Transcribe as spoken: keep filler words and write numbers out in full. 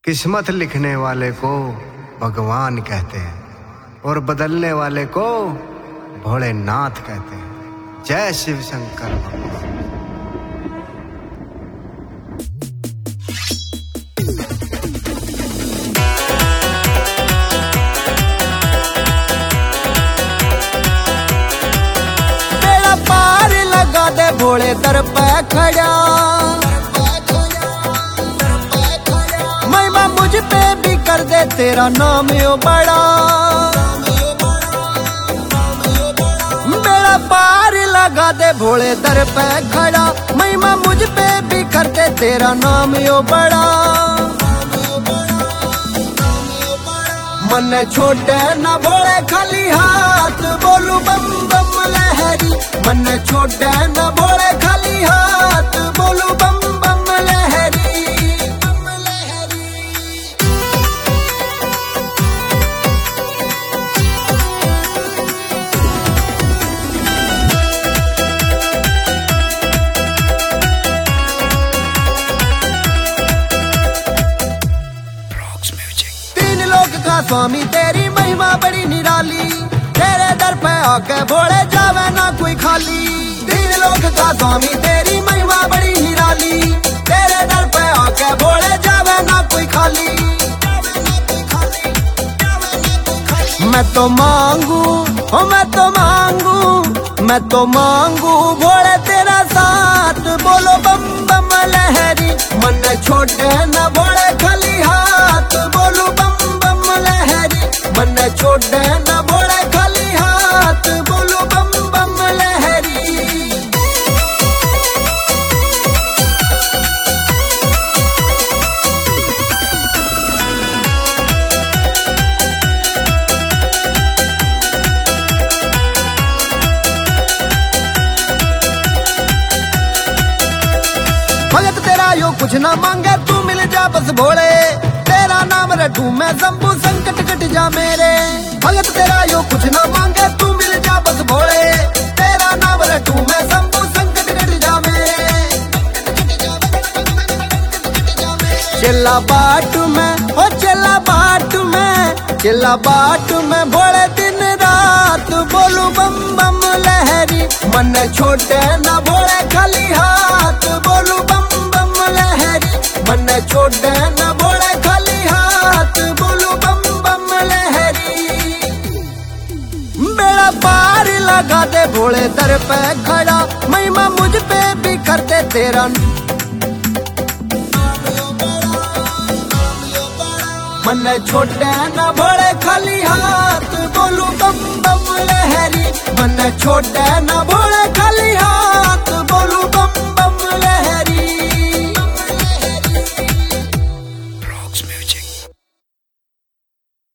किस्मत लिखने वाले को भगवान कहते हैं और बदलने वाले को भोलेनाथ कहते हैं। जय शिव शंकर भगवान। बेड़ा पार लगा दे भोले दर पे खड़ा, महिमा मुझ पे भी कर दे तेरा नाम यो बड़ा। बेड़ा पार लगा दे भोले दर पे खड़ा, महिमा मुझ पे भी कर दे तेरा नाम यो बड़ा। मन छोटे न भोले खाली हाथ, बोलू बम बम लहरी। मन छोटे न भोले खाली हाथ, बोलू बम बम लहरी। तीन लोक का स्वामी तेरी महिमा बड़ी निराली, तेरे दर पे आके भोले जावे ना कोई खाली। तीन लोक का स्वामी तेरी महिमा बड़ी निराली, तेरे दर पे आके भोले जावे ना कोई खाली। मैं तो मांगू ओ मैं तो मांगू, मैं तो मांगू भोले तेरा साथ, बोलो बम बम लहरी। मन छोटे न भोले खाली हाथ, बोलो बम बम लहरी। मन छोटे न भोले खाली हाथ, बोलो बम बम लहरी। भगत तेरा यो कुछ ना मांगे तू मिल जा बस भोले, तेरा नाम रटू मैं शंभू संकट कट जा मेरे। भगत तेरा यो कुछ ना मांगे तू मिल जा बस भोले, तेरा नाम रटू मैं शंभू संकट कट जा मेरे। चला बाट में ओ चला बाट में, चला बाट में भोले दिन रात, बोलू बम बम लहरी। मन छोटे न भोले खाली हाथ, बोलू बम बम लहरी। मन छोटे न भोले खाली हाथ, बोलू बम बम लहरी। बेड़ा पार लगा दे भोले दर पे खड़ा, महिमा मुझ पे भी कर दे तेरा। मन छोटे न भोले खाली हाथ, बोलू बम बम लहरी। मन छोटे न